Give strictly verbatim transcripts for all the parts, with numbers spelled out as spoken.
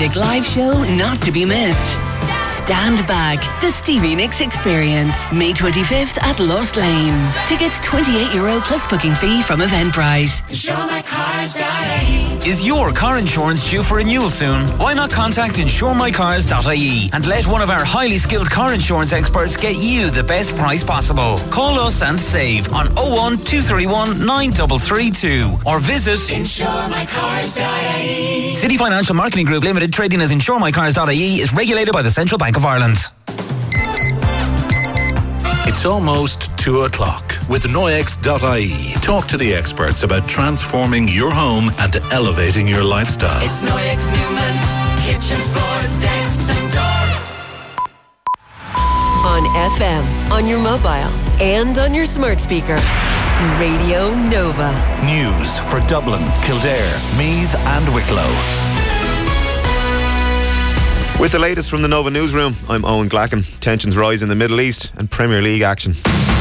magic live show not to be missed. Stand Back, the Stevie Nicks Experience, May twenty-fifth at Lost Lane. Tickets twenty-eight euro plus booking fee from Eventbrite. insure my cars dot I E. Is your car insurance due for renewal soon? Why not contact insure my cars dot I E and let one of our highly skilled car insurance experts get you the best price possible. Call us and save on oh one two three one nine three three two or visit insure my cars dot I E. City Financial Marketing Group Limited, trading as insure my cars dot I E, is regulated by the Central Bank of Ireland. It's almost two o'clock with Noyex dot I E. Talk to the experts about transforming your home and elevating your lifestyle. It's Noyex Newman's kitchens, floors, decks and doors. On F M, on your mobile, and on your smart speaker. Radio Nova. News for Dublin, Kildare, Meath and Wicklow. With the latest from the Nova Newsroom, I'm Owen Glacken. Tensions rise in the Middle East and Premier League action.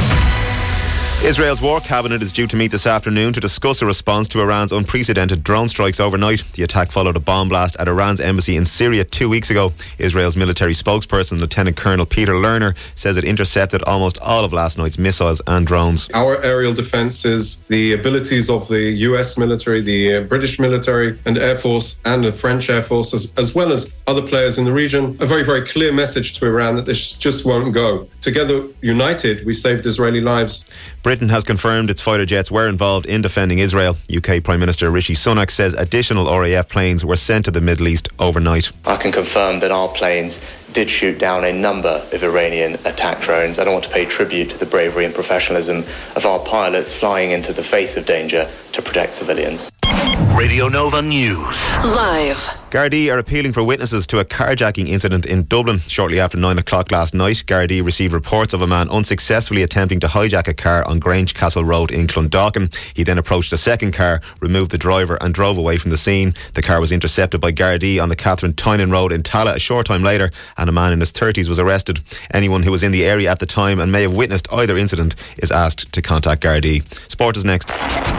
Israel's War Cabinet is due to meet this afternoon to discuss a response to Iran's unprecedented drone strikes overnight. The attack followed a bomb blast at Iran's embassy in Syria two weeks ago. Israel's military spokesperson, Lieutenant Colonel Peter Lerner, says it intercepted almost all of last night's missiles and drones. Our aerial defences, the abilities of the U S military, the British military and Air Force and the French Air Force, as, as well as other players in the region, a very, very clear message to Iran that this just won't go. Together, united, we saved Israeli lives. Britain has confirmed its fighter jets were involved in defending Israel. U K Prime Minister Rishi Sunak says additional R A F planes were sent to the Middle East overnight. I can confirm that our planes did shoot down a number of Iranian attack drones. I don't want to pay tribute to the bravery and professionalism of our pilots flying into the face of danger to protect civilians. Radio Nova News. Live. Gardaí are appealing for witnesses to a carjacking incident in Dublin. Shortly after nine o'clock last night, Gardaí received reports of a man unsuccessfully attempting to hijack a car on Grange Castle Road in Clondalkin. He then approached a second car, removed the driver and drove away from the scene. The car was intercepted by Gardaí on the Catherine Tynan Road in Tala a short time later, and a man in his thirties was arrested. Anyone who was in the area at the time and may have witnessed either incident is asked to contact Gardaí. Sport is next.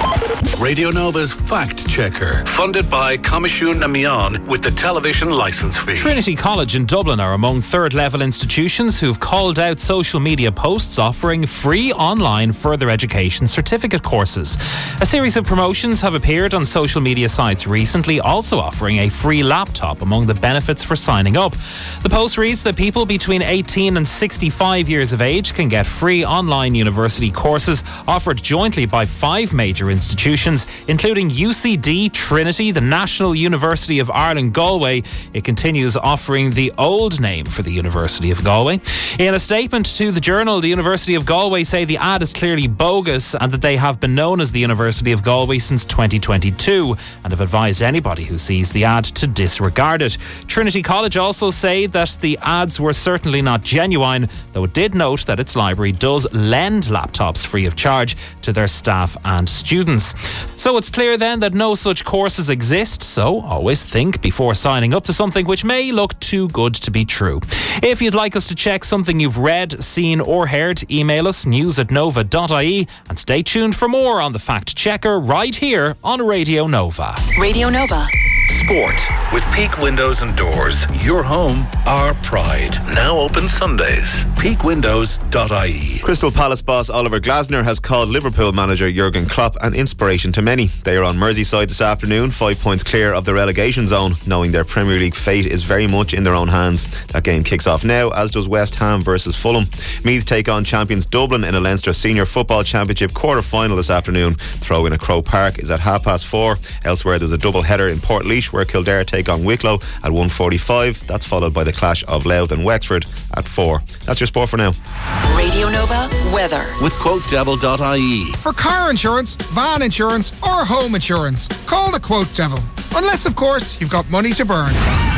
Radio Nova's Fact Checker, funded by Comisiún na Meán with the television licence fee. Trinity College in Dublin are among third-level institutions who've called out social media posts offering free online further education certificate courses. A series of promotions have appeared on social media sites recently, also offering a free laptop among the benefits for signing up. The post reads that people between eighteen and sixty-five years of age can get free online university courses offered jointly by five major institutions, including U C D, Trinity, the National University of Ireland, Galway. It continues offering the old name for the University of Galway. In a statement to the Journal, the University of Galway say the ad is clearly bogus and that they have been known as the University of Galway since twenty twenty-two and have advised anybody who sees the ad to disregard it. Trinity College also say that the ads were certainly not genuine, though it did note that its library does lend laptops free of charge to their staff and students. So it's clear then that no such courses exist, so always think before signing up to something which may look too good to be true. If you'd like us to check something you've read, seen or heard, email us news at nova dot I E and stay tuned for more on the Fact Checker right here on Radio Nova. Radio Nova. Sport with Peak Windows and Doors. Your home, our pride. Now open Sundays. peak windows dot I E. Crystal Palace boss Oliver Glasner has called Liverpool manager Jurgen Klopp an inspiration to many. They are on Merseyside this afternoon, five points clear of the relegation zone, knowing their Premier League fate is very much in their own hands. That game kicks off now, as does West Ham versus Fulham. Meath take on champions Dublin in a Leinster Senior Football Championship quarter-final this afternoon. Throw in at Croke Park is at half past four. Elsewhere there's a double header in Portlaoise where Kildare take on Wicklow at one forty-five. That's followed by the clash of Louth and Wexford at four. That's your sport for now. Radio Nova weather with quote devil dot I E. For car insurance, van insurance or home insurance, call the Quote Devil. Unless, of course, you've got money to burn.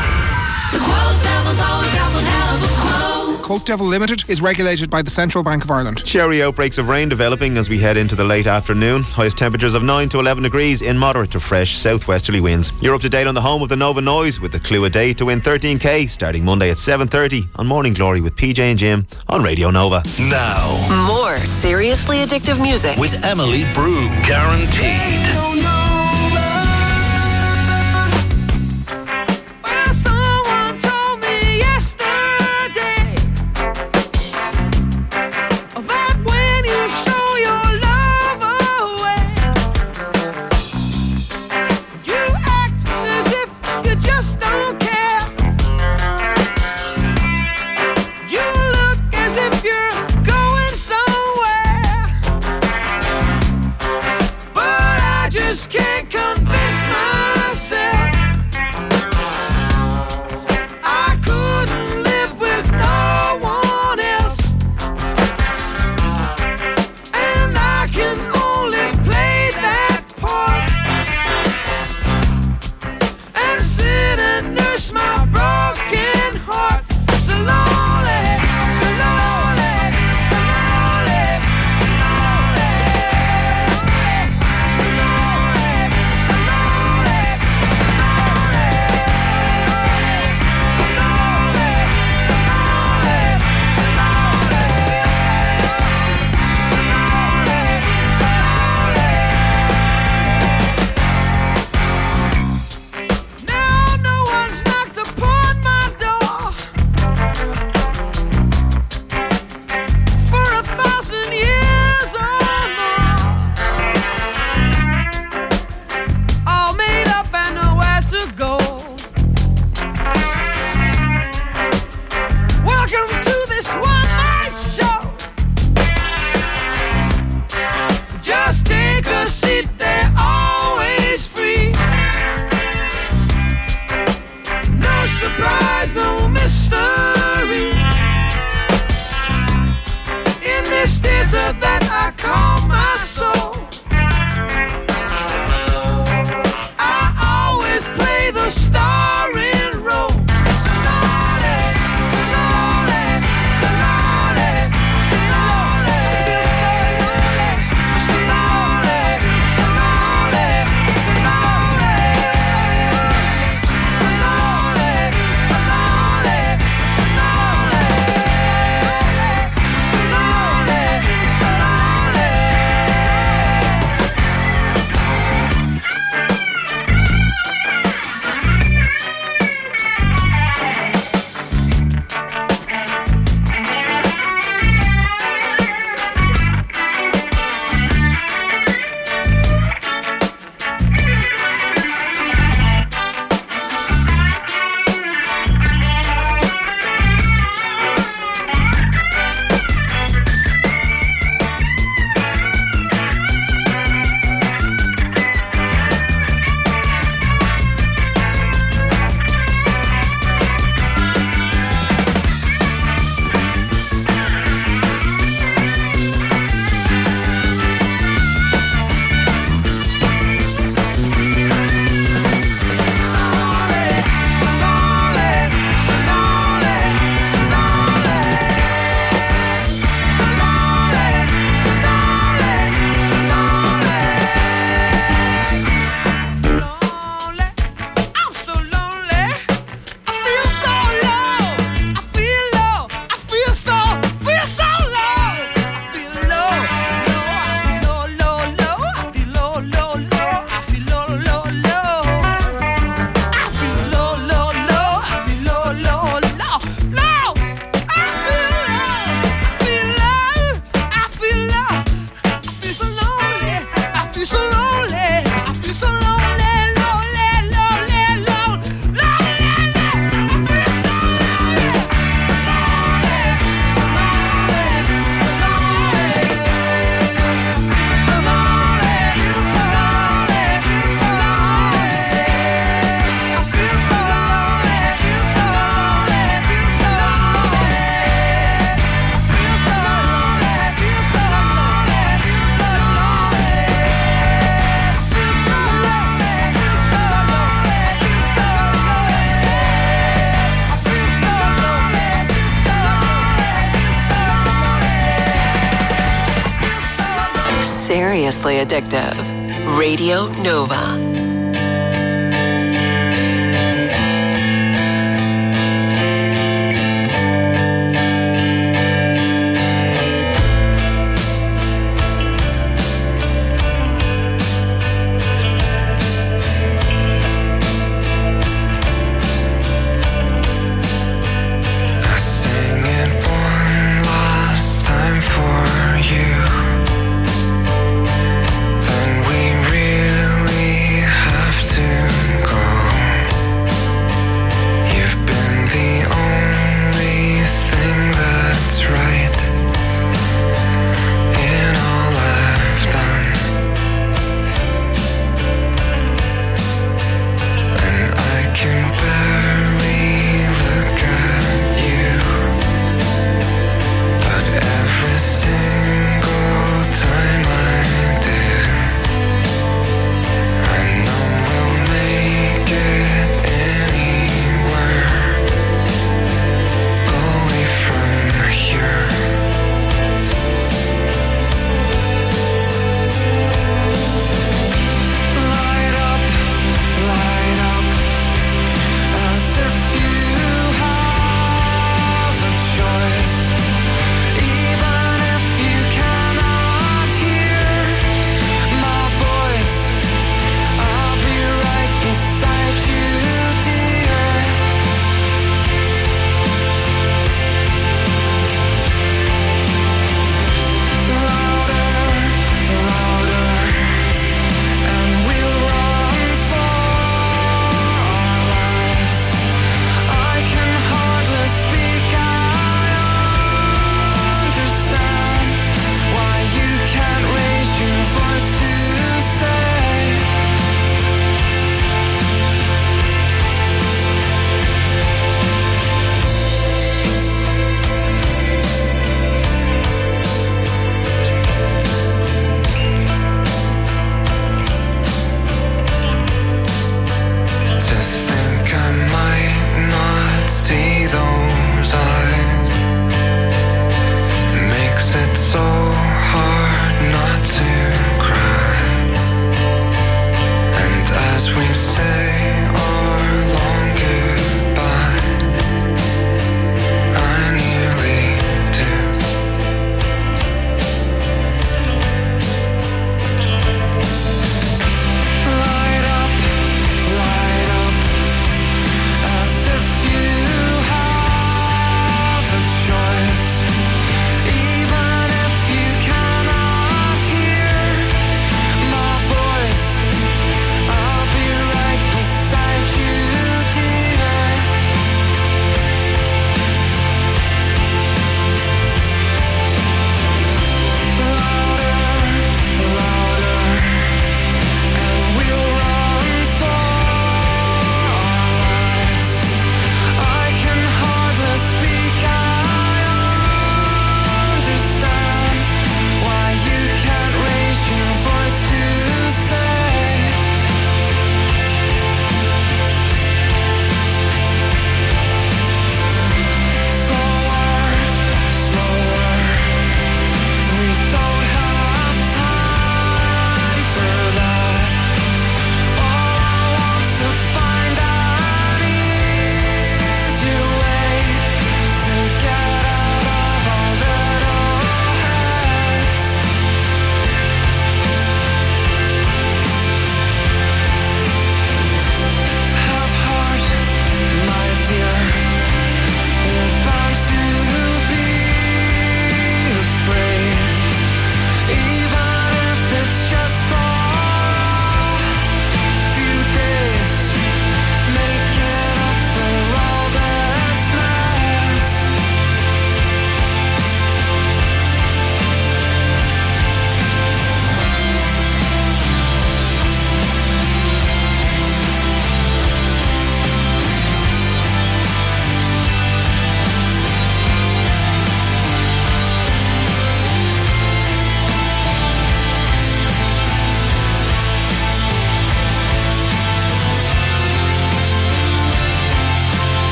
The Quote Devil's always got one hell of a quote. Quote Devil Limited is regulated by the Central Bank of Ireland. Showery outbreaks of rain developing as we head into the late afternoon. Highest temperatures of nine to eleven degrees in moderate to fresh southwesterly winds. You're up to date on the home of the Nova Noise with the clue a day to win thirteen k starting Monday at seven thirty on Morning Glory with P J and Jim on Radio Nova. Now, more seriously addictive music with Emily Brew. Guaranteed. seriously addictive. Radio Nova. Then we really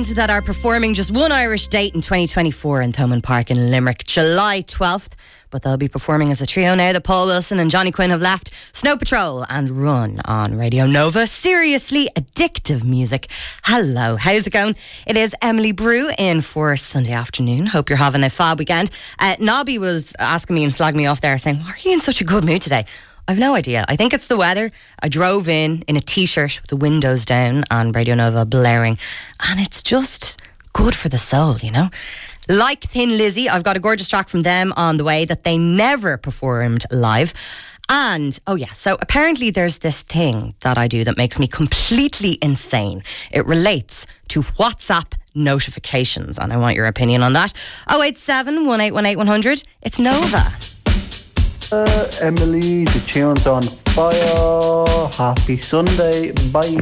band that are performing just one Irish date in twenty twenty-four in Thomond Park in Limerick, July twelfth. But they'll be performing as a trio now that Paul Wilson and Johnny Quinn have left. Snow Patrol and Run on Radio Nova. Seriously addictive music. Hello, how's it going? It is Emily Brew in for Sunday afternoon. Hope you're having a fab weekend. Uh, Nobby was asking me and slagging me off there saying, why are you in such a good mood today? I've no idea. I think it's the weather. I drove in in a t-shirt with the windows down and Radio Nova blaring. And it's just good for the soul, you know? Like Thin Lizzy, I've got a gorgeous track from them on the way that they never performed live. And, oh yeah, so apparently there's this thing that I do that makes me completely insane. It relates to WhatsApp notifications, and I want your opinion on that. oh eight seven, one eight one eight, one hundred. It's Nova. Uh, Emily, the tune's on fire. Happy Sunday. Bye.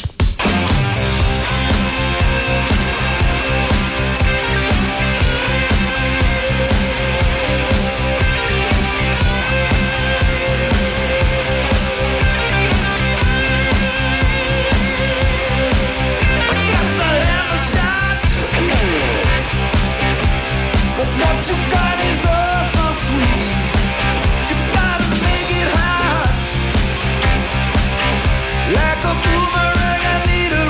Like a boomerang, I need a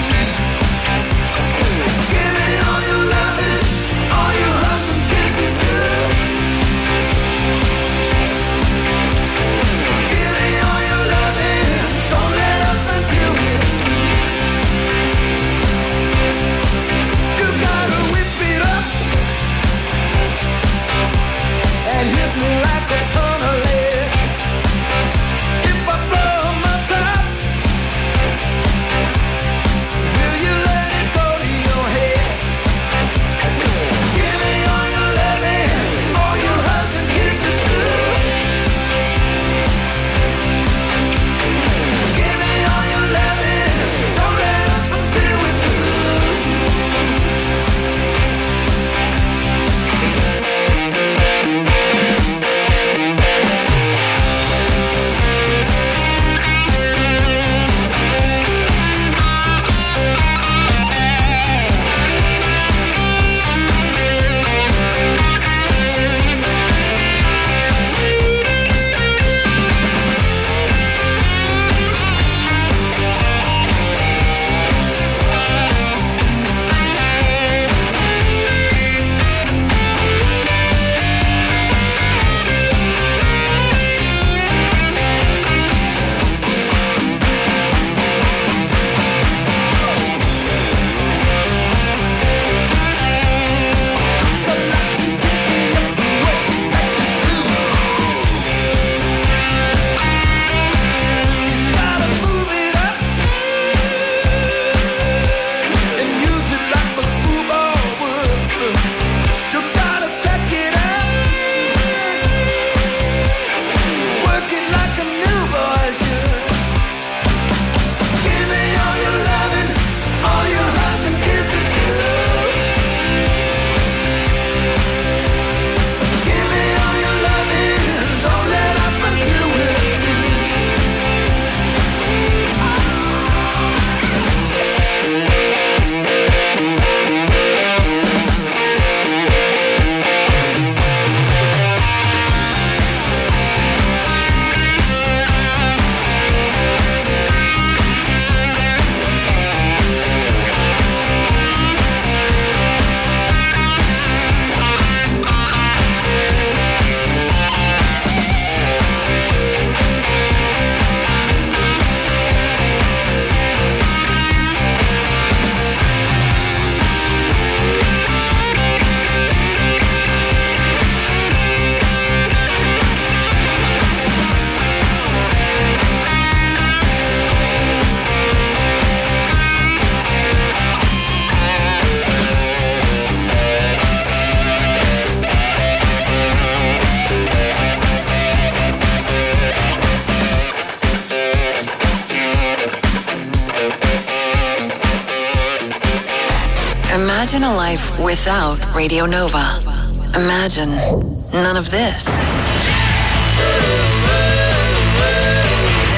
Imagine a life without Radio Nova. Imagine none of this.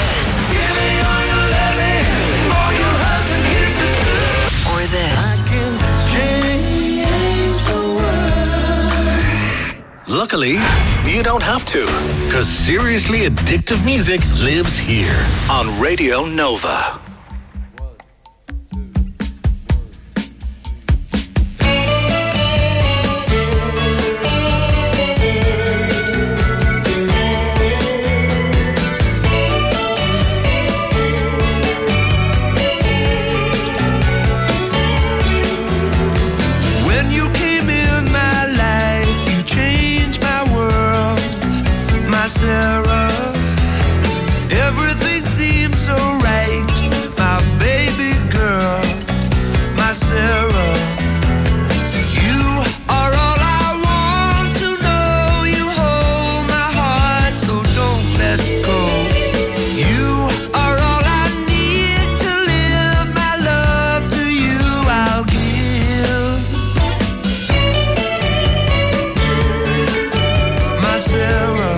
This. Or this. Luckily, you don't have to, because seriously addictive music lives here on Radio Nova. Sarah, everything seems so right, my baby girl, my Sarah. You are all I want to know. You hold my heart, so don't let go. You are all I need to live. My love to you I'll give, my Sarah.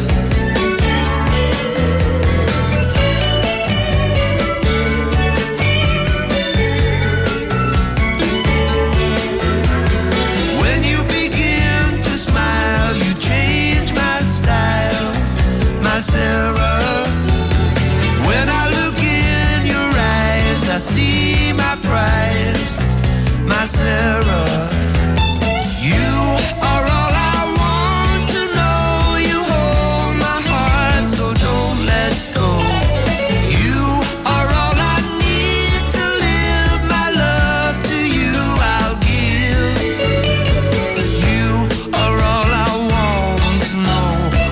Sarah, when I look in your eyes, I see my prize, my Sarah. You are all I want to know. You hold my heart, so don't let go. You are all I need to live. My love to you I'll give. You are all I want to know.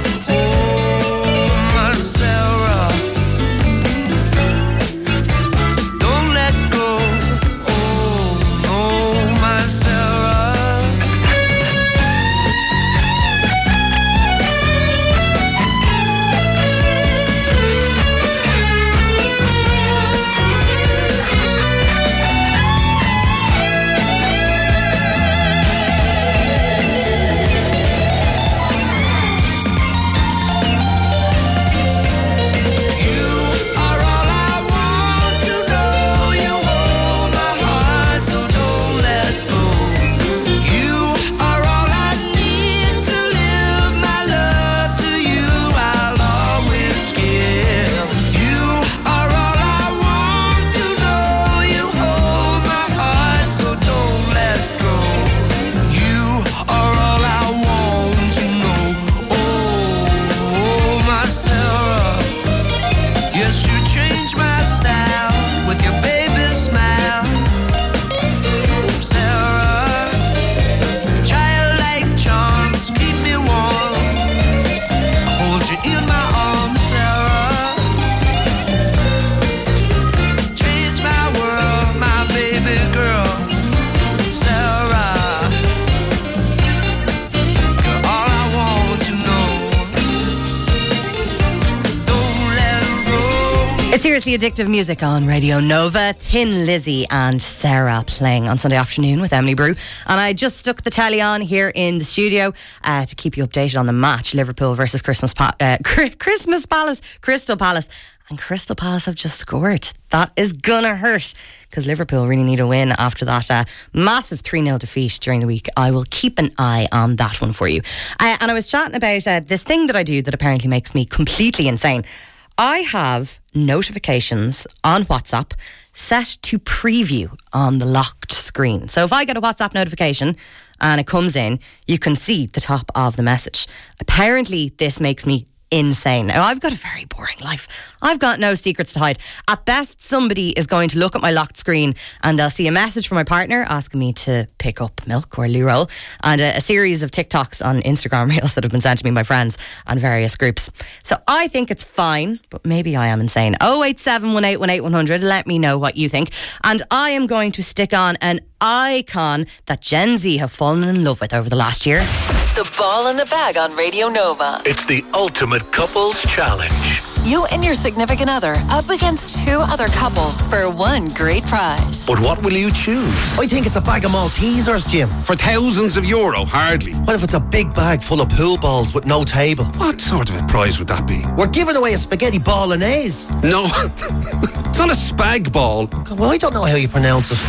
Seriously addictive music on Radio Nova. Thin Lizzy and Sarah playing on Sunday afternoon with Emily Brew. And I just stuck the telly on here in the studio uh, to keep you updated on the match. Liverpool versus Christmas, pa- uh, Christmas Palace, Crystal Palace. And Crystal Palace have just scored. That is gonna hurt because Liverpool really need a win after that uh, massive three nil defeat during the week. I will keep an eye on that one for you. Uh, and I was chatting about uh, this thing that I do that apparently makes me completely insane. I have notifications on WhatsApp set to preview on the locked screen. So if I get a WhatsApp notification and it comes in, you can see the top of the message. Apparently, this makes me insane. Now, I've got a very boring life. I've got no secrets to hide. At best, somebody is going to look at my locked screen and they'll see a message from my partner asking me to pick up milk or loo roll and a, a series of TikToks on Instagram reels that have been sent to me by friends and various groups. So I think it's fine, but maybe I am insane. oh eight seven one eight one eight one hundred. Let me know what you think. And I am going to stick on an icon that Gen Z have fallen in love with over the last year. The Ball in the Bag on Radio Nova. It's the ultimate couples challenge. You and your significant other up against two other couples for one great prize. But what will you choose? I think it's a bag of Maltesers, Jim. For thousands of euro, hardly. What if it's a big bag full of pool balls with no table? What sort of a prize would that be? We're giving away a spaghetti bolognese. No, it's not a spag ball. Well, I don't know how you pronounce it.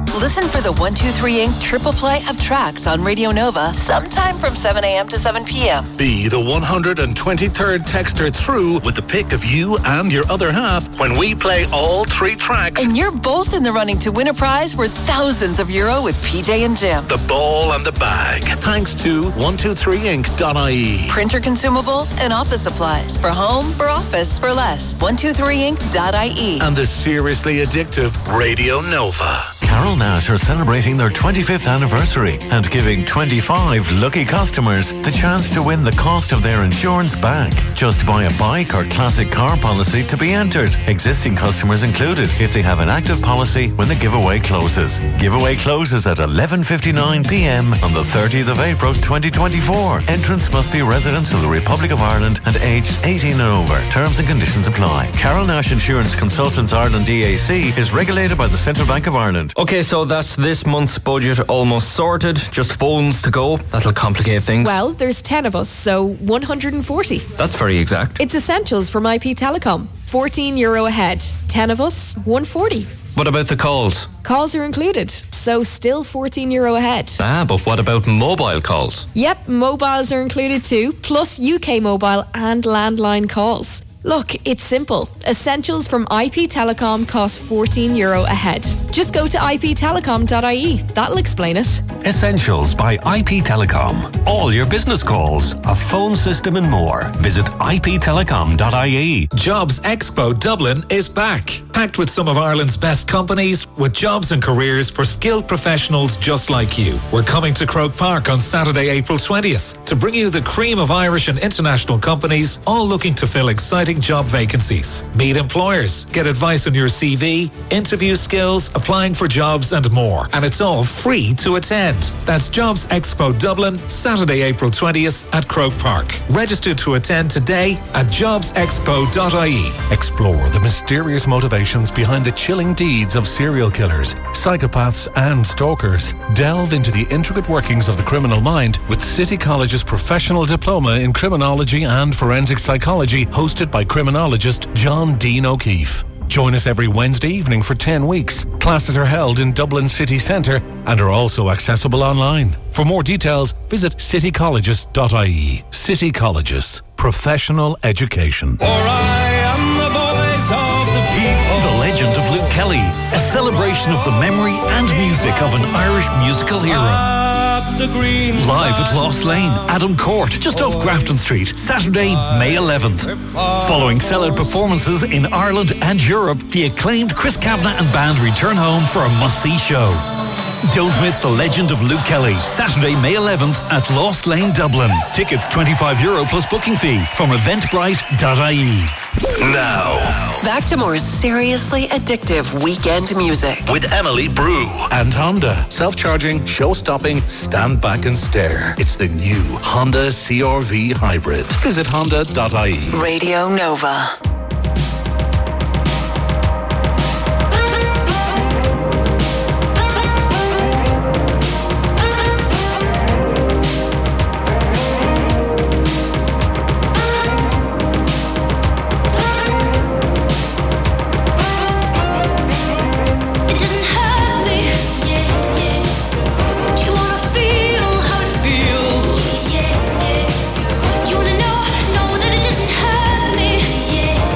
Listen for the one two three Incorporated triple play of tracks on Radio Nova sometime from seven a.m. to seven p.m. Be the one hundred twenty-third texter through with the pick of you and your other half when we play all three tracks. And you're both in the running to win a prize worth thousands of euro with P J and Jim. The ball and the bag. Thanks to one two three inc dot I E. Printer consumables and office supplies. For home, for office, for less. one two three inc dot I E. And the seriously addictive Radio Nova. Carol Nash are celebrating their twenty-fifth anniversary and giving twenty-five lucky customers the chance to win the cost of their insurance back. Just buy a bike or classic car policy to be entered. Existing customers included if they have an active policy when the giveaway closes. Giveaway closes at eleven fifty-nine p.m. on the thirtieth of April twenty twenty-four. Entrants must be residents of the Republic of Ireland and aged eighteen and over. Terms and conditions apply. Carol Nash Insurance Consultants Ireland D A C is regulated by the Central Bank of Ireland. Okay, so that's this month's budget almost sorted. Just phones to go. That'll complicate things. Well, there's ten of us, so one hundred forty. That's very exact. It's essentials from I P Telecom. fourteen euro a head. ten of us, one hundred forty. What about the calls? Calls are included, so still fourteen euro a head. Ah, but what about mobile calls? Yep, mobiles are included too, plus U K mobile and landline calls. Look, it's simple. Essentials from I P Telecom cost fourteen euro a head. Just go to I P telecom dot I E. That'll explain it. Essentials by I P Telecom. All your business calls, a phone system and more. Visit I P telecom dot I E. Jobs Expo Dublin is back. Packed with some of Ireland's best companies with jobs and careers for skilled professionals just like you. We're coming to Croke Park on Saturday, April twentieth to bring you the cream of Irish and international companies all looking to fill exciting job vacancies. Meet employers, get advice on your C V, interview skills, applying for jobs and more. And it's all free to attend. That's Jobs Expo Dublin, Saturday, April twentieth at Croke Park. Register to attend today at jobs expo dot I E. Explore the mysterious motivations behind the chilling deeds of serial killers, psychopaths and stalkers. Delve into the intricate workings of the criminal mind with City College's professional diploma in criminology and forensic psychology, hosted by criminologist John Dean O'Keefe. Join us every Wednesday evening for ten weeks. Classes are held in Dublin City Centre and are also accessible online. For more details, visit city colleges dot I E. City Colleges. Professional education. For I am the voice of the people. The Legend of Luke Kelly, a celebration of the memory and music of an Irish musical hero. Live at Lost Lane, Adam Court, just off Grafton Street, Saturday, May eleventh. Following sellout performances in Ireland and Europe, the acclaimed Chris Kavanagh and band return home for a must-see show. Don't miss The Legend of Luke Kelly, Saturday, May eleventh at Lost Lane, Dublin. Tickets twenty-five euro plus booking fee from eventbrite dot I E. Now, back to more seriously addictive weekend music. with Emily Brew and Honda. Self-charging, show-stopping, stand back and stare. It's the new Honda C R V Hybrid. Visit honda dot I E. Radio Nova. Yeah.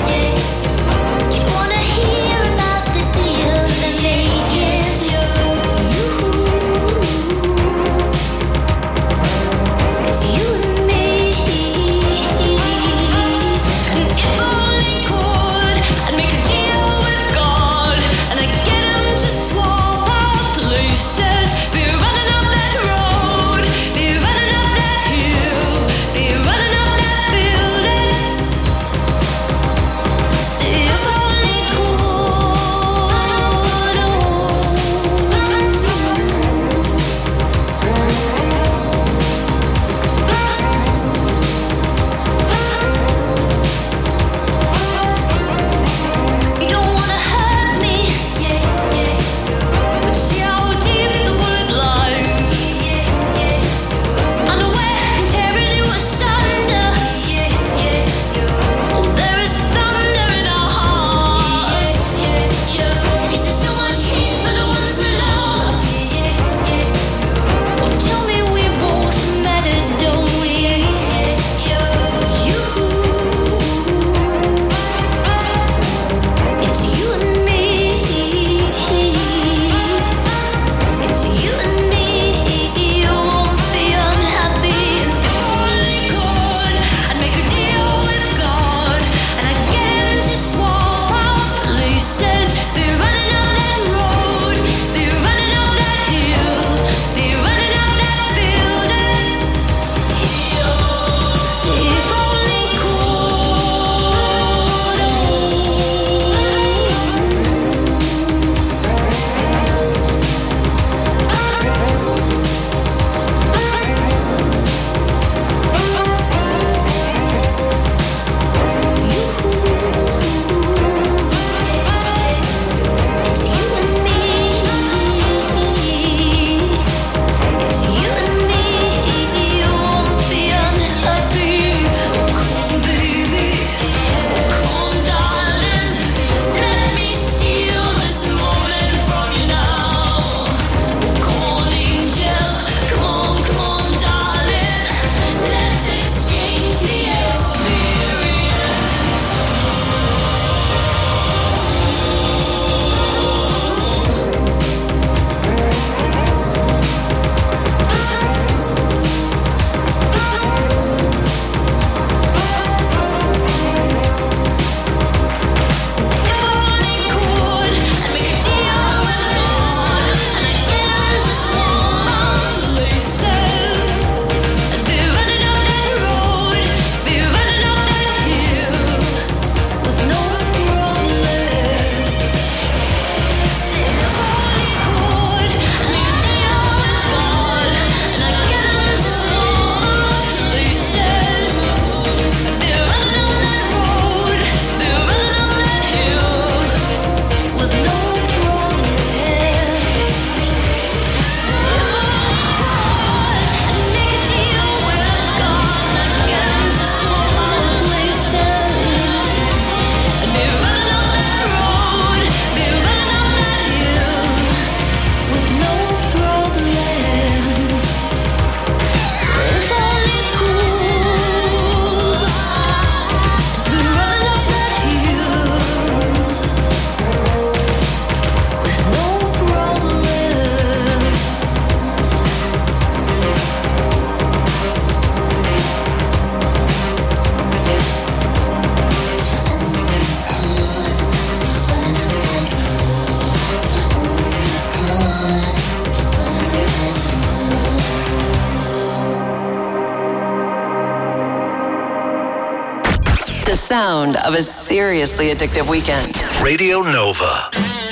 the sound of a seriously addictive weekend. Radio Nova.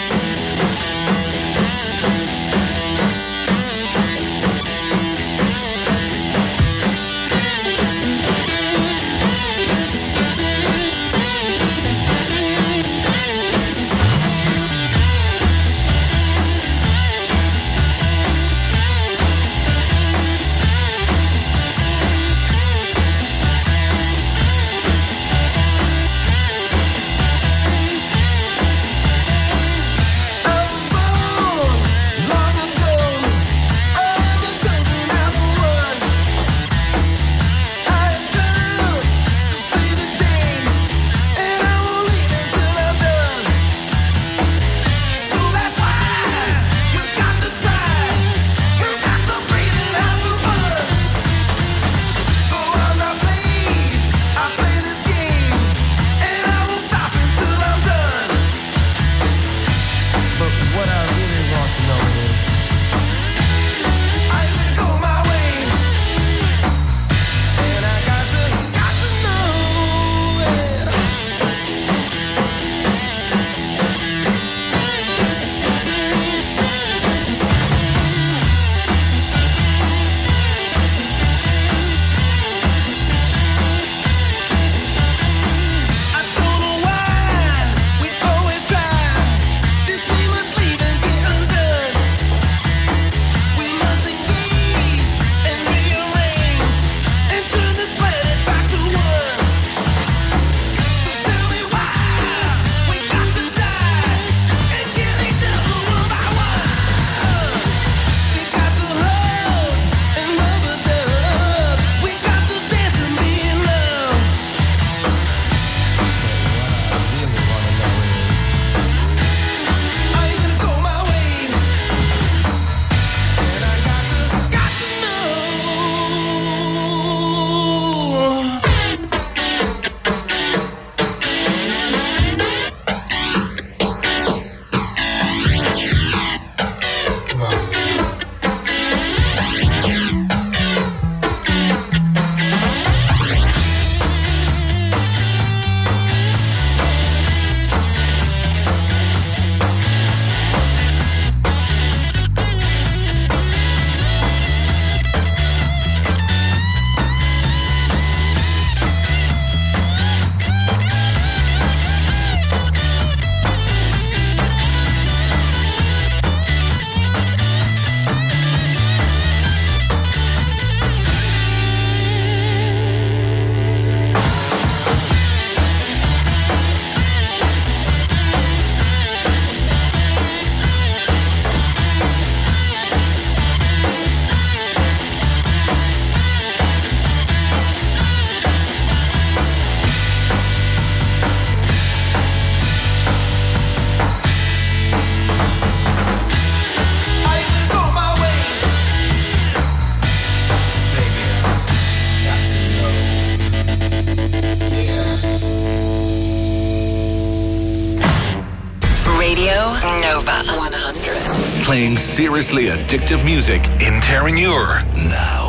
Nova one hundred. Playing seriously addictive music in Terranure now.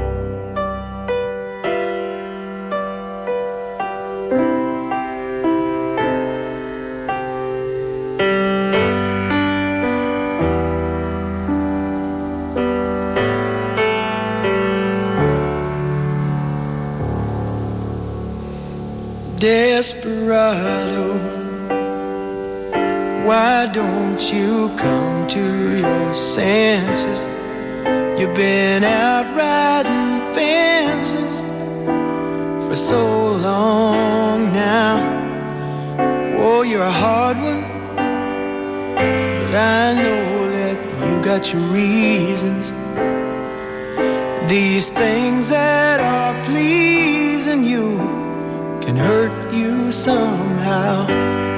Desperado, why don't you come to your senses? You've been out riding fences for so long now. Oh, you're a hard one, but I know that you got your reasons. These things that are pleasing you can hurt you somehow.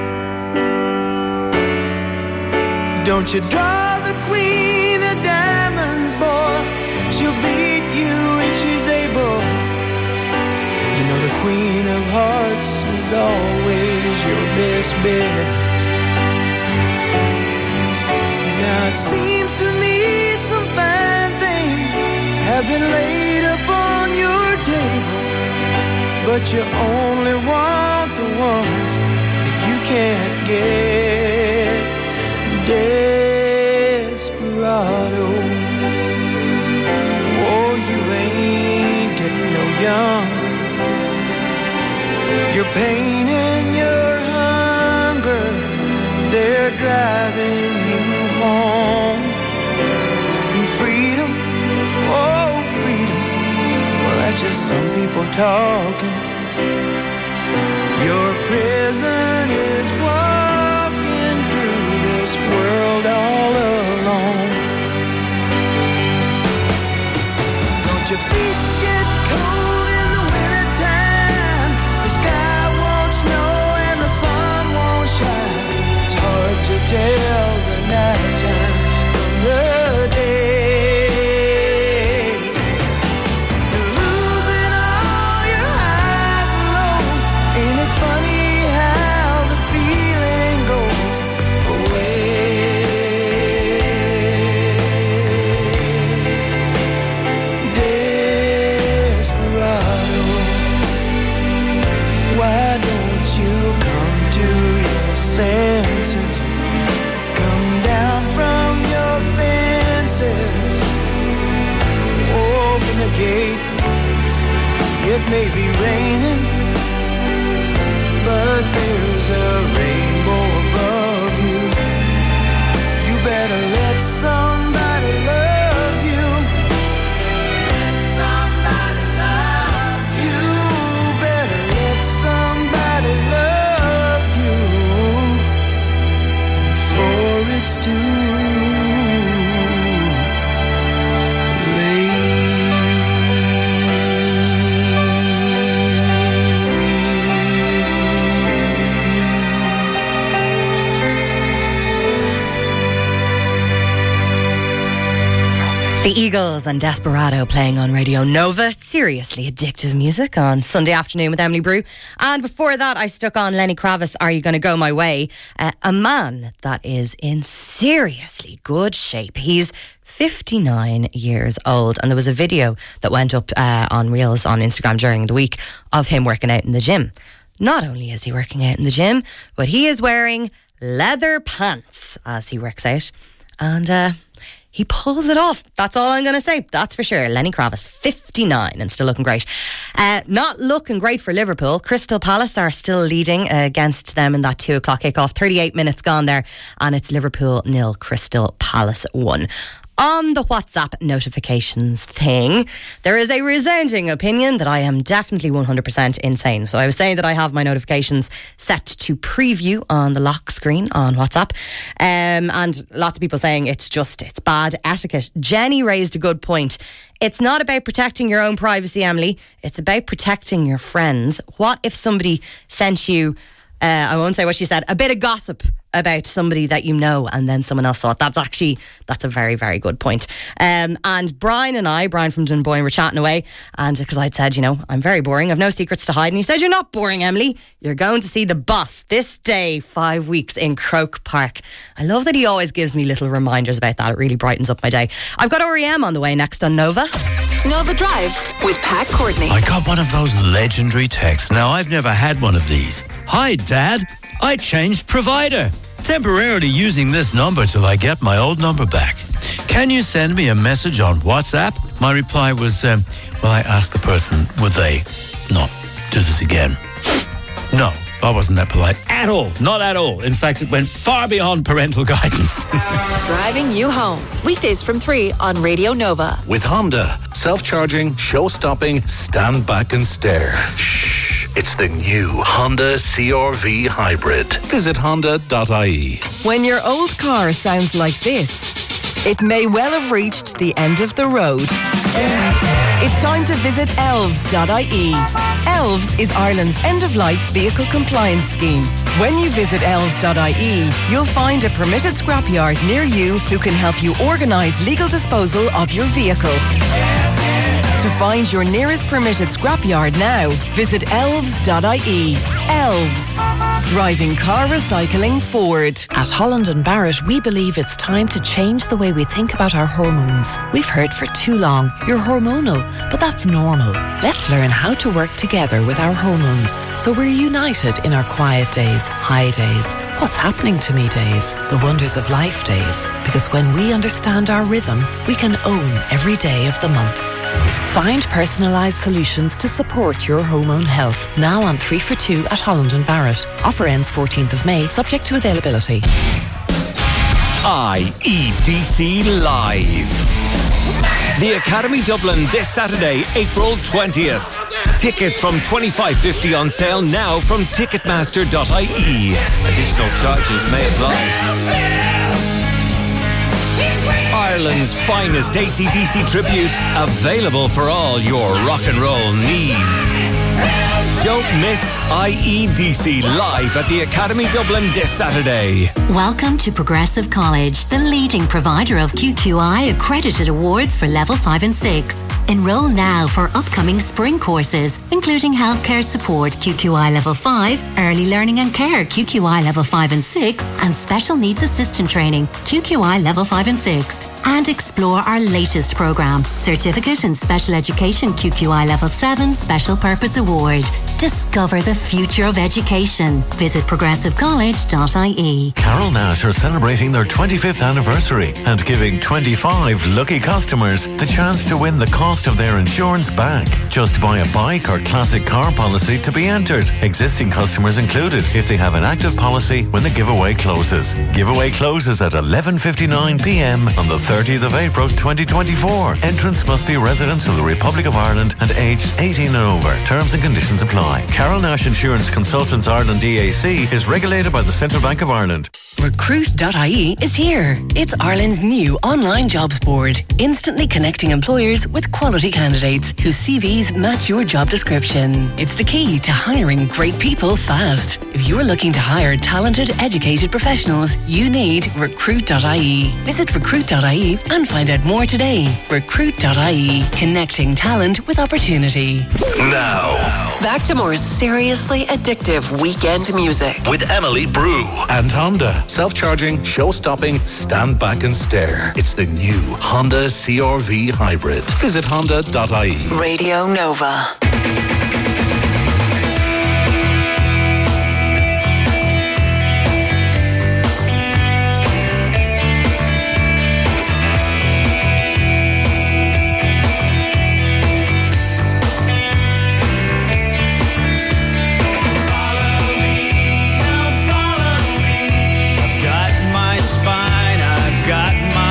Don't you draw the queen of diamonds, boy. She'll beat you if she's able. You know the queen of hearts is always your best bet. Now it seems to me some fine things have been laid upon your table, but you only want the ones that you can't get. Desperado. Oh, you ain't getting no younger. Your pain and your hunger, they're driving you home. And freedom, oh freedom, well that's just some people talking. Your prison is walking through this world all alone. Don't your feet get cold in the wintertime? The sky won't snow and the sun won't shine. It's hard to tell the night time from the day. You're losing all your highs and lows. Ain't it funny how the feeling goes away? Desperado, why don't you come to your senses? Come down from your fences. Open the gate. It may be raining, but there's a rainbow above you. You better let somebody love you. Let somebody love you. Better let somebody love you before it's too The Eagles and Desperado playing on Radio Nova. Seriously addictive music on Sunday afternoon with Emily Brew. And before that, I stuck on Lenny Kravitz, Are You Gonna Go My Way? Uh, a man that is in seriously good shape. He's fifty-nine years old, and there was a video that went up uh, on Reels on Instagram during the week of him working out in the gym. Not only is he working out in the gym, but he is wearing leather pants as he works out. And uh he pulls it off. That's all I'm going to say. That's for sure. Lenny Kravitz, fifty-nine and still looking great. Uh, not looking great for Liverpool. Crystal Palace are still leading uh, against them in that two o'clock kickoff. thirty-eight minutes gone there, and it's Liverpool nil, Crystal Palace one. On the WhatsApp notifications thing, there is a resounding opinion that I am definitely one hundred percent insane. So I was saying that I have my notifications set to preview on the lock screen on WhatsApp. Um, and lots of people saying it's just, it's bad etiquette. Jenny raised a good point. It's not about protecting your own privacy, Emily. It's about protecting your friends. What if somebody sent you, uh, I won't say what she said, a bit of gossip about somebody that you know, and then someone else thought that's actually, that's a very, very good point. Um, and Brian and I, Brian from Dunboyne, were chatting away, and because I'd said, you know, I'm very boring, I've no secrets to hide, and he said, you're not boring, Emily, you're going to see The Boss this day, five weeks in Croke Park. I love that he always gives me little reminders about that. It really brightens up my day. I've got R E M on the way next on Nova. Nova Drive with Pat Courtney. I got one of those legendary texts. Now, I've never had one of these. Hi, Dad. I changed provider. Temporarily using this number till I get my old number back. Can you send me a message on WhatsApp? My reply was, um, well, I asked the person, would they not do this again? No, I wasn't that polite at all. Not at all. In fact, it went far beyond parental guidance. Driving you home. Weekdays from three on Radio Nova. With Honda. Self-charging, show-stopping, stand back and stare. Shh. It's the new Honda C R V Hybrid. Visit honda dot I E. When your old car sounds like this, it may well have reached the end of the road. It's time to visit elves dot I E. Elves is Ireland's end-of-life vehicle compliance scheme. When you visit elves dot I E, you'll find a permitted scrapyard near you who can help you organise legal disposal of your vehicle. To find your nearest permitted scrapyard now, visit elves dot I E. Elves. Driving car recycling forward. At Holland and Barrett, we believe it's time to change the way we think about our hormones. We've heard for too long, you're hormonal, but that's normal. Let's learn how to work together with our hormones so we're united in our quiet days, high days, what's happening to me days, the wonders of life days. Because when we understand our rhythm, we can own every day of the month. Find personalised solutions to support your hormone health. Now on three for two at Holland and Barrett. Offer ends fourteenth of May, subject to availability. I E D C Live. The Academy Dublin this Saturday, April twentieth. Tickets from twenty-five fifty on sale now from ticketmaster dot I E. Additional charges may apply. Ireland's finest A C D C tribute, available for all your rock and roll needs. Don't miss I E D C live at the Academy Dublin this Saturday. Welcome to Progressive College, the leading provider of Q Q I accredited awards for level five and six. Enroll now for upcoming spring courses, including healthcare support Q Q I level five, early learning and care Q Q I level five and six, and special needs assistant training Q Q I level five and six. And explore our latest programme, Certificate in Special Education Q Q I Level seven Special Purpose Award. Discover the future of education. Visit progressive college dot I E. Carol Nash are celebrating their twenty-fifth anniversary and giving twenty-five lucky customers the chance to win the cost of their insurance back. Just buy a bike or classic car policy to be entered. Existing customers included if they have an active policy when the giveaway closes. Giveaway closes at eleven fifty-nine p m on the thirtieth of April twenty twenty-four. Entrants must be residents of the Republic of Ireland and aged eighteen and over. Terms and conditions apply. Carol Nash Insurance Consultants Ireland D A C is regulated by the Central Bank of Ireland. Recruit dot I E is here. It's Ireland's new online jobs board, instantly connecting employers with quality candidates whose C Vs match your job description. It's the key to hiring great people fast. If you're looking to hire talented, educated professionals, you need Recruit dot I E. Visit Recruit dot I E and find out more today. Recruit dot I E, connecting talent with opportunity. Now, back to more seriously addictive weekend music with Emily Brew and Honda. Self-charging, show-stopping, stand back and stare. It's the new Honda C R V Hybrid. Visit honda dot I E. Radio Nova.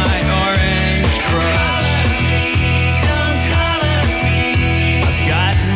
Got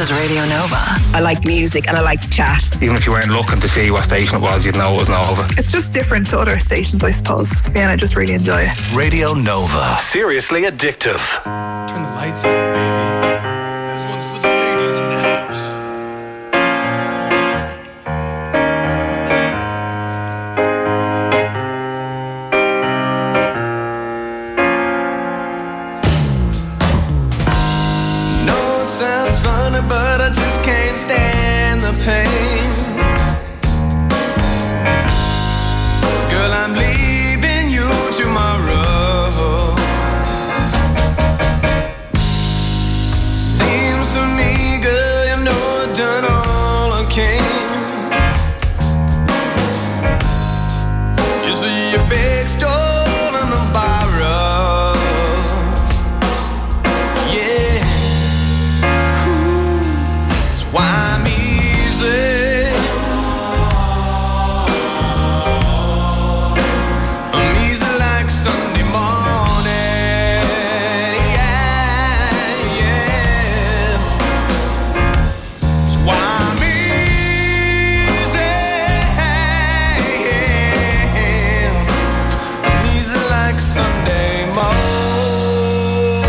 is Radio Nova. I like music and I like chat. Even if you weren't looking to see what station it was, you'd know it was Nova. It's just different to other stations, I suppose. Yeah, and I just really enjoy it. Radio Nova. Seriously addictive. Turn the lights on, baby. This one's for the ladies in the house. No, it sounds funny, but I just can't stand the pain. Girl, I'm leaving you tomorrow. Seems to me, girl, you know I've done all I can. You see your big stone on the borrow. Yeah. Ooh, that's why I'm easy. I'm easy like Sunday morning. Yeah, yeah. That's why I'm easy. I'm easy like Sunday morning.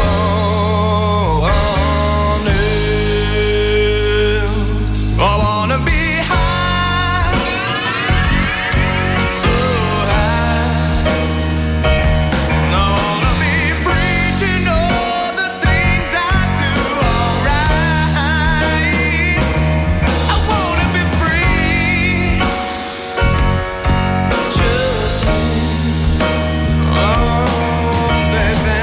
I wanna be high, so high. I wanna be free to know the things I do alright. I wanna be free, just me. Oh, baby.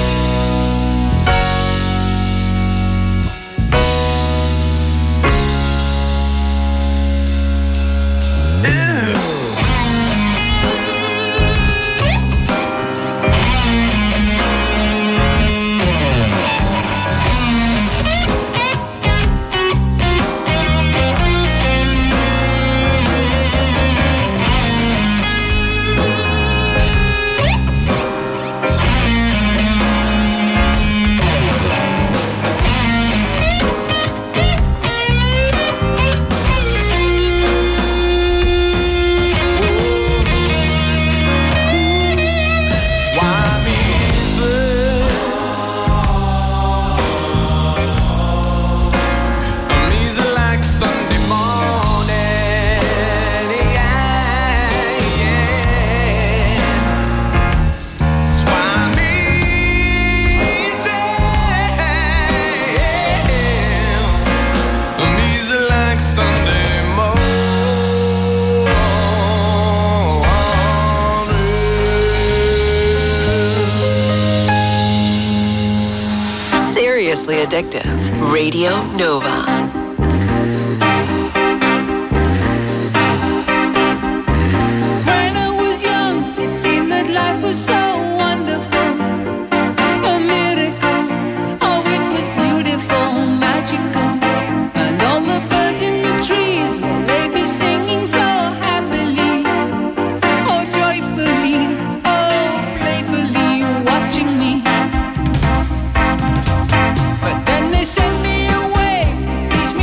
I'm easy like Sunday morning. Yeah, yeah. That's why I'm easy. I'm easy like Sunday morning. Seriously addictive. Radio Nova. When I was young, it seemed that life was so wonderful, a miracle. Oh, it was beautiful, magical, and all the birds in the trees, well, they be singing so happily, oh, joyfully, oh, playfully, watching me. But then they sent me away to teach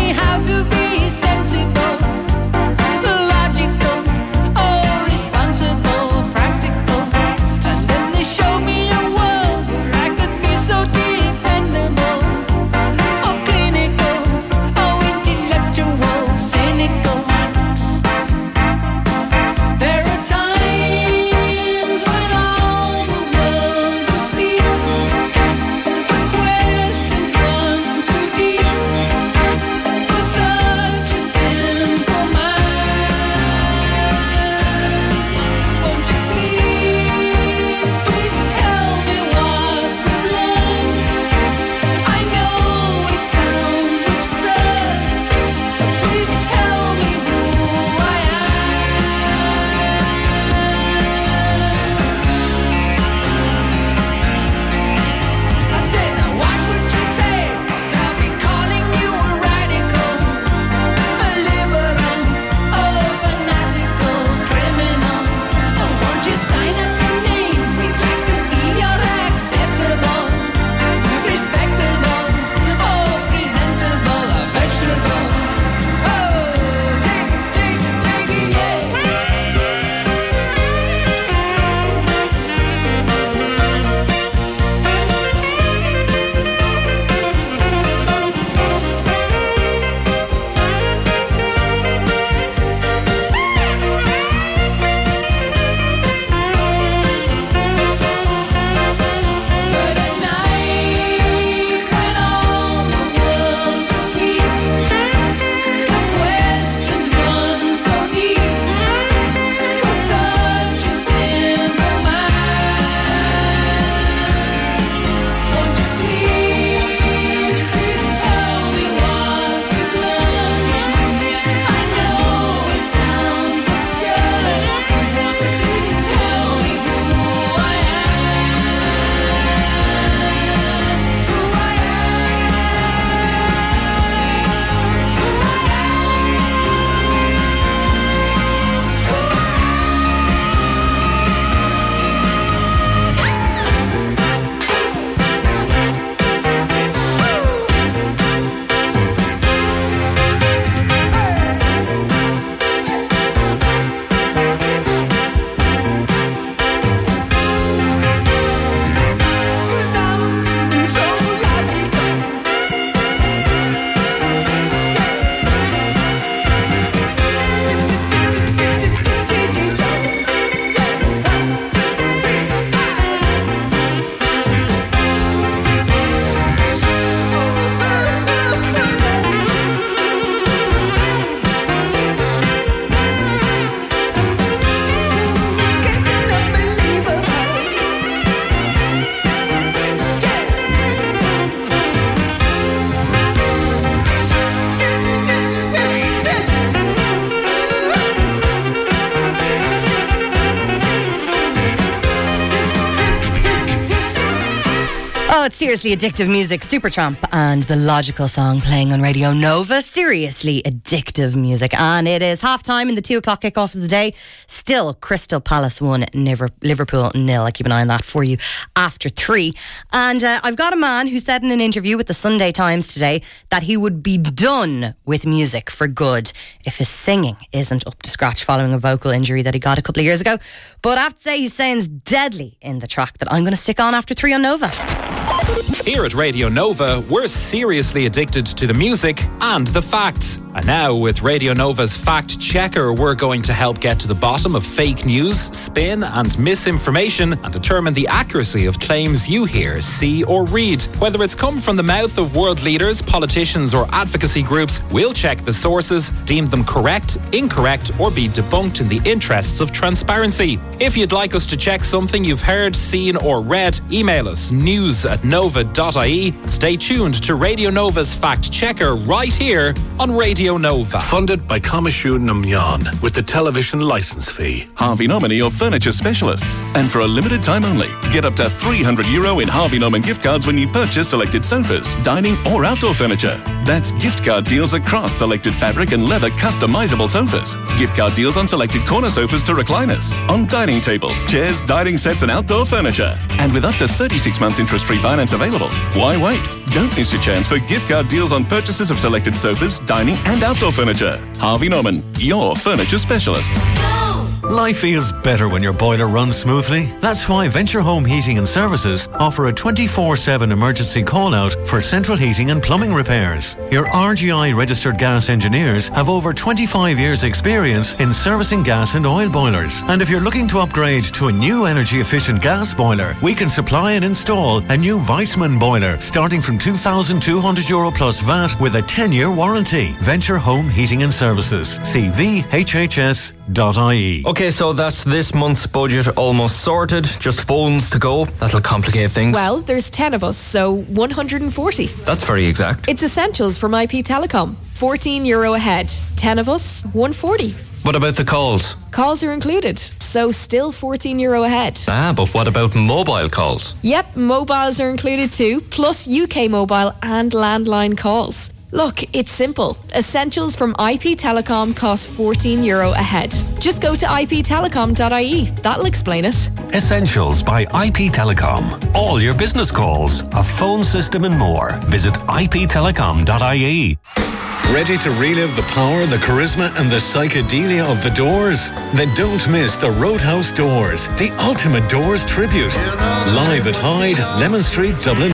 Oh, it's seriously addictive music. Supertramp and the Logical Song playing on Radio Nova. Seriously addictive music. And it is half time in the two o'clock kickoff of the day. Still Crystal Palace one, Liverpool nil. I keep an eye on that for you after three. And uh, I've got a man who said in an interview with the Sunday Times today that he would be done with music for good if his singing isn't up to scratch following a vocal injury that he got a couple of years ago. But I have to say he sounds deadly in the track that I'm going to stick on after three on Nova. Here at Radio Nova, we're seriously addicted to the music and the facts. And now with Radio Nova's Fact Checker, we're going to help get to the bottom of fake news, spin and misinformation and determine the accuracy of claims you hear, see or read. Whether it's come from the mouth of world leaders, politicians or advocacy groups, we'll check the sources, deem them correct, incorrect or be debunked in the interests of transparency. If you'd like us to check something you've heard, seen or read, email us news at nova dot I E and stay tuned to Radio Nova's Fact Checker right here on Radio Nova. Funded by Comishu Namyan with the television licence fee. Harvey Norman are your furniture specialists. And for a limited time only, get up to three hundred euro in Harvey Norman gift cards when you purchase selected sofas, dining or outdoor furniture. That's gift card deals across selected fabric and leather customizable sofas. Gift card deals on selected corner sofas to recliners, on dining tables, chairs, dining sets and outdoor furniture. And with up to thirty-six months interest-free finance available. Why wait? Don't miss your chance for gift card deals on purchases of selected sofas, dining and outdoor furniture. Harvey Norman, your furniture specialists. Life feels better when your boiler runs smoothly. That's why Venture Home Heating and Services offer a twenty-four seven emergency call-out for central heating and plumbing repairs. Your R G I registered gas engineers have over twenty-five years experience in servicing gas and oil boilers. And if you're looking to upgrade to a new energy efficient gas boiler, we can supply and install a new Weissmann boiler starting from two thousand two hundred euro plus V A T with a ten year warranty. Venture Home Heating and Services. See v h h s dot I E. Okay, so that's this month's budget almost sorted. Just phones to go. That'll complicate things. Well, there's ten of us, so one hundred forty. That's very exact. It's essentials from I P Telecom. fourteen euro a head. ten of us, one hundred forty. What about the calls? Calls are included, so still fourteen euro a head. Ah, but what about mobile calls? Yep, mobiles are included too, plus U K mobile and landline calls. Look, it's simple. Essentials from I P Telecom cost fourteen euro a head. Just go to I P telecom dot I E. That'll explain it. Essentials by I P Telecom. All your business calls, a phone system and more. Visit I P telecom dot I E. Ready to relive the power, the charisma and the psychedelia of the Doors? Then don't miss the Roadhouse Doors, the ultimate Doors tribute. Live at Hyde, Lemon Street, Dublin.